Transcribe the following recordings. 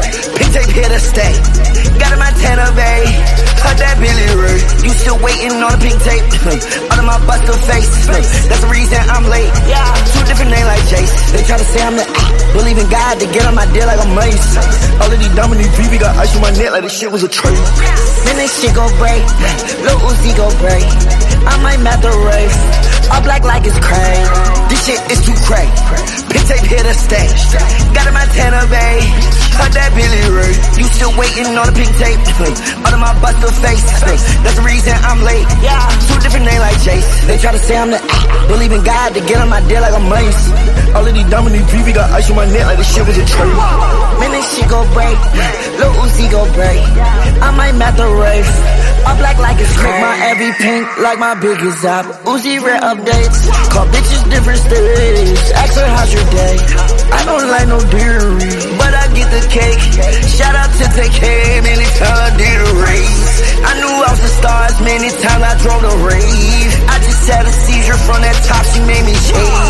Pink tape here to stay. Got in my Montana Bay. Heard that Billy Ray. You still waiting on the pink tape? Under my buster face. That's the reason I'm late. Yeah, two different names like Jace. They try to say I'm the believe in God to get on my deal like a mace. All of these dumb and these BB got ice on my neck like this shit was a trade. Man, this shit go break. Lil Uzi go break. I might map the race. All black like it's crazy. This shit is too crazy. Pink tape here to stay. Got in my Montana Bay. Heard that Billy Ray. You still waiting on the pink tape? Under my buster face. That's the reason I'm late. Yeah, two different names like Jace. They try to say I'm the believe in God to get on my deal like a mace. All of these dumb and these BB got ice on my neck like this shit was a trade. Man, this shit go break. Lil Uzi go break. I might map the race. All black like it's crazy. My every pink like my biggest op. Uzi rare updates. Call bitches different stages. Ask her how's your day. I don't like no dairy, but I get the cake. Shout out to TK, many times I did a race. I knew I was the stars, many times I drove the rave. I just had a seizure from that top, she made me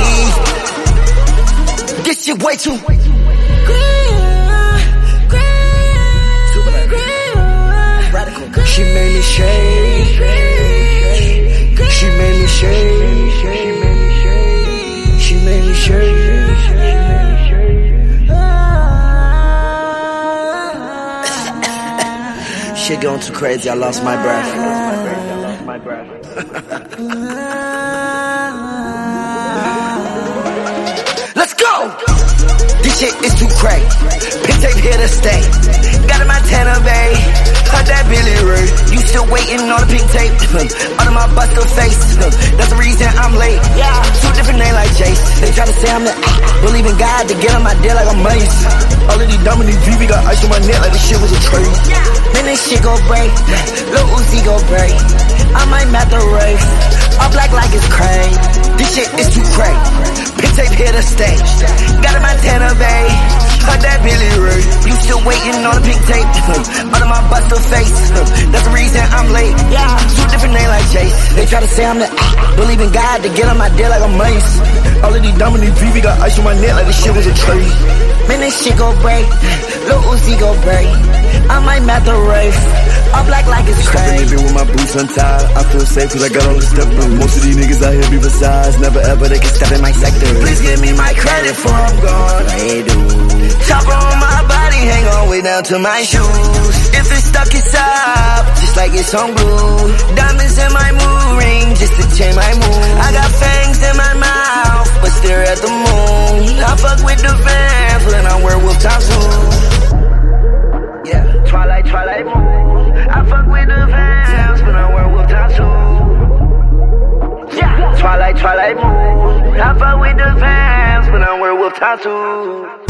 shake. This shit way too radical. She made me shake. She made me shake. She made me shake. Shit going too crazy, I lost my breath. Let's go! This shit is too crazy. Pink tape here to stay. Got in my Montana Bay. Heard that Billy Ray. You still waiting on the pink tape? Under my buster face. That's the reason I'm late. Yeah, two different names like Jace. They try to say I'm the believe in God to get on my deal like a mace. All of these dumb and these BB got ice on my neck like this shit was a trade. Man, this shit go break. Lil Uzi go break. I might map the race. All black like it's crazy. This shit is too crazy. Pink tape here to stay. Got in my Montana Bay. Heard that Billy Ray. You still waiting on the pink tape? Under my buster face. That's the reason I'm late. Yeah, two different names like Jace. They try to say I'm the believe in God to get on my deal like a mace. All of these dumb and these BB got ice on my neck like this shit was a trade. Man, this shit go break. Lil Uzi go break. I might map the race. All black like it's crazy. Stepping with my boots untied. I feel safe cause I got all the steppers. Most of these niggas out here be besides. Never ever they can step in my sector. Please give me my credit for I'm gone. Hey dude. Chopper on my body, hang all way down to my shoes. If it's stuck, it's up, just like it's on glue. Diamonds in my mood ring, just to change my mood. I got fangs in my mouth, but stare at the moon. I fuck with the vamps when I wear wolf time soon. Yeah, twilight moon. I fuck with the vamps when I wear wolf time soon. Yeah, twilight moon. I fuck with the vamps when I wear wolf time soon.